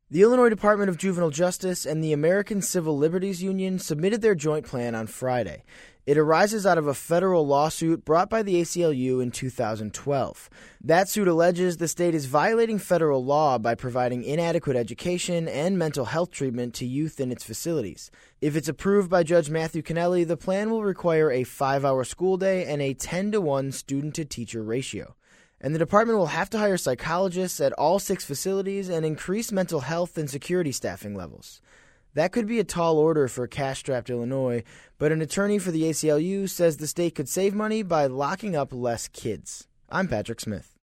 The Illinois Department of Juvenile Justice and the American Civil Liberties Union submitted their joint plan on Friday. It arises out of a federal lawsuit brought by the ACLU in 2012. That suit alleges the state is violating federal law by providing inadequate education and mental health treatment to youth in its facilities. If it's approved by Judge Matthew Cannelli, the plan will require a 5-hour school day and a 10-to-1 student-to-teacher ratio. And the department will have to hire psychologists at all 6 facilities and increase mental health and security staffing levels. That could be a tall order for cash-strapped Illinois, but an attorney for the ACLU says the state could save money by locking up less kids. I'm Patrick Smith.